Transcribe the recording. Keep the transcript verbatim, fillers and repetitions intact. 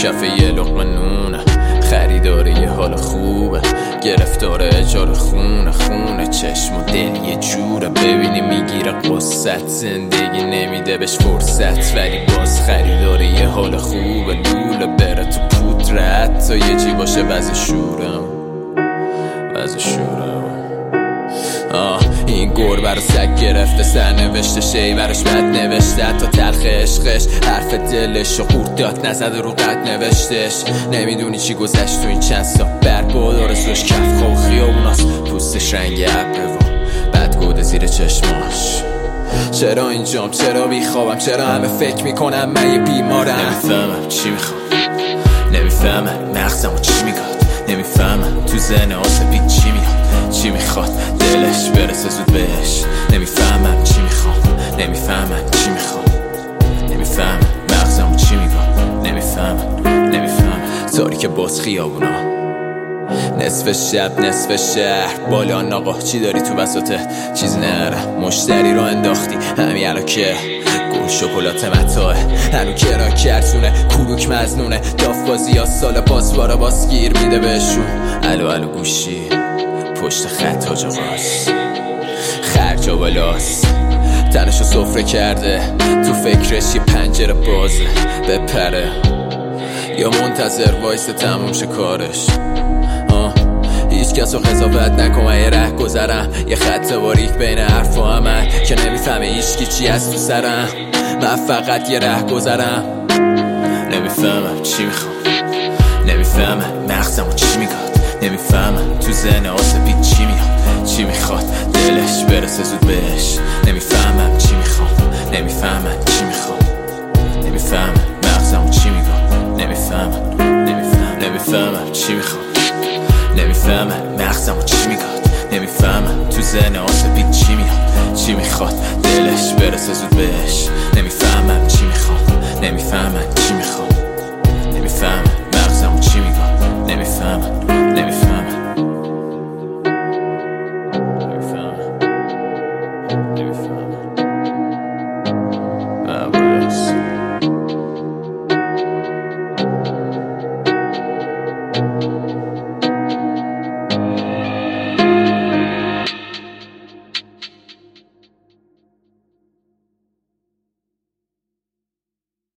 کف یه لقمه نونه، خریداره یه حال خوبه، گرفتار اجاره خونه خونه، چشم و دل یه جوره، ببینی میگیره قصت، زندگی نمیده بهش فرصت، ولی باز خریداره یه حال خوبه، لوله بره تو پودرت تا یه جی باشه وز شورم وز شورم. آه این گربه رو سگ گرفته، سر نوشته شی براش بد نوشته، تا تلخ عشقش حرف دلش و قورت داد نزده رو قد نوشتش. نمیدونی چی گذشت تو این چند سال، برباد آرزوش کف خواه خیابوناست، پوستش رنگ ابره و بدگوده زیر چشماش. چرا اینجام، چرا بیخوابم، چرا همه فکر میکنم من یه بیمارم. نمیفهمم چی میخوام، نمیفهمم مغزمو چی میگاد، نمیفهمم تو ذهن آسپید چی میاد، چی میخواد دلش برسه زود بهش. نمیفهمم چی میخوام، نمیفهمم چی میخوام، نمیفهمم مغزمو چی میگاد، نمیفهمم نمیفهمم. تاریک باز خیابونا، نصف شب نصف شهر، بالا آقا چی داری تو بساطه؟ چیز نره، مشتری رو انداختی همین الان که گل شکلات متاه، هنو کرا کرسونه کوروک مزنونه، داف بازی ها سال پاسوارا باز گیر میده بهشون. الو الو گوشی پشت خط حاج آقاست، خرجا بالاست، تنشو سفره کرده، تو فکرش یه پنجره بازه بپره، یا منتظر وایسته تموم شه کارش. آه هیچ کس رو قضاوت نکن، من یه ره گذرم، یه خط باریک بین حرف و عمل که نمیفهمه هیچکی چی هست تو سرم، من فقط یه ره گذرم. نمیفهمم چی میخوام، نمیفهمم مغزمو چی میگاد، نمیفهمم تو ذهن آسپید چی میاد، چی میخواد دلش برسه زود بهش. نمیفهمم چی میخوام، نمیفهمم چی میخوام، نمیفهمم مغزمو چی میگاد، نمیفهمم نمیفهمم نمیفهمم چی میخوام، نمیفهمم مغزمو چی میگاد، نمیفهمم تو ذهن آسپید چی میاد، چی میخواد دلش برسه زود بهش.